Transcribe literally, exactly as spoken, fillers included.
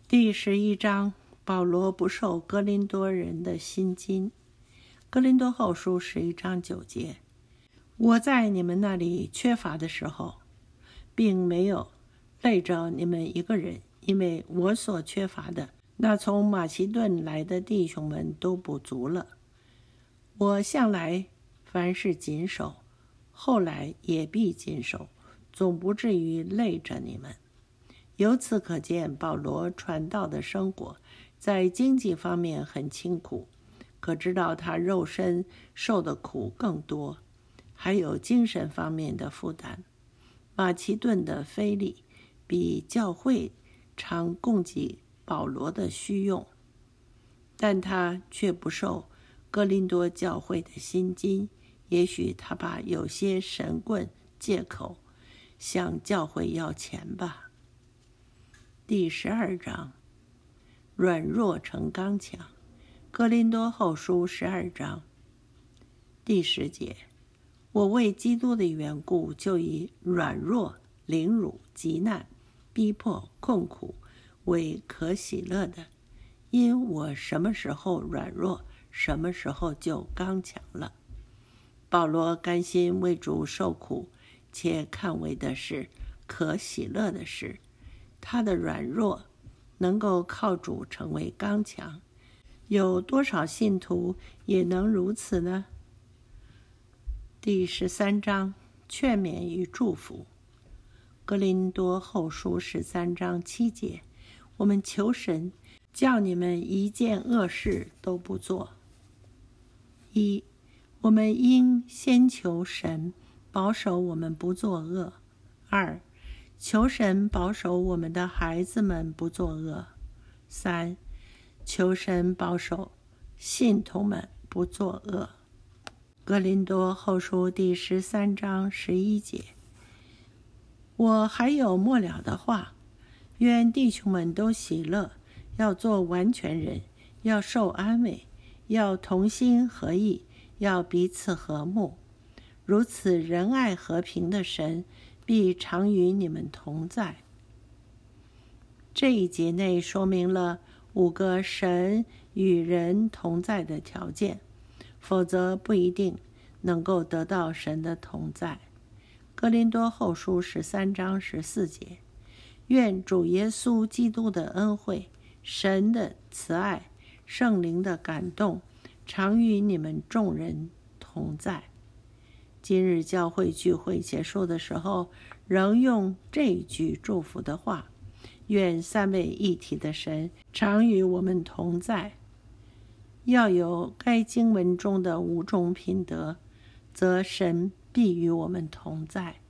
第十一章，保罗不受哥林多人的薪金。哥林多后书十一章九节，我在你们那里缺乏的时候，并没有累着你们一个人，因为我所缺乏的，那从马其顿来的弟兄们都补足了。我向来凡事谨守，后来也必谨守，总不至于累着你们。由此可见，保罗传道的生活在经济方面很清苦，可知道他肉身受的苦更多，还有精神方面的负担。马其顿的腓利比教会常供给保罗的需用，但他却不受哥林多教会的薪金。也许他把有些神棍借口向教会要钱吧。第十二章，软弱成刚强。哥林多后书十二章第十节，我为基督的缘故，就以软弱、凌辱、急难、逼迫、困苦为可喜乐的，因我什么时候软弱，什么时候就刚强了。保罗甘心为主受苦，且看为的是可喜乐的事。他的软弱能够靠主成为刚强，有多少信徒也能如此呢？第十三章，劝勉与祝福。哥林多后书十三章七节，我们求神叫你们一件恶事都不做。一，我们应先求神保守我们不作恶。二，求神保守我们的孩子们不作恶。三，求神保守信徒们不作恶。哥林多后书第十三章十一节，我还有末了的话，愿弟兄们都喜乐，要做完全人，要受安慰，要同心合意，要彼此和睦。如此仁爱和平的神必常与你们同在。这一节内说明了五个神与人同在的条件，否则不一定能够得到神的同在。哥林多后书十三章十四节，愿主耶稣基督的恩惠、神的慈爱、圣灵的感动，常与你们众人同在。今日教会聚会结束的时候，仍用这一句祝福的话，愿三位一体的神常与我们同在。要有该经文中的五种品德，则神必与我们同在。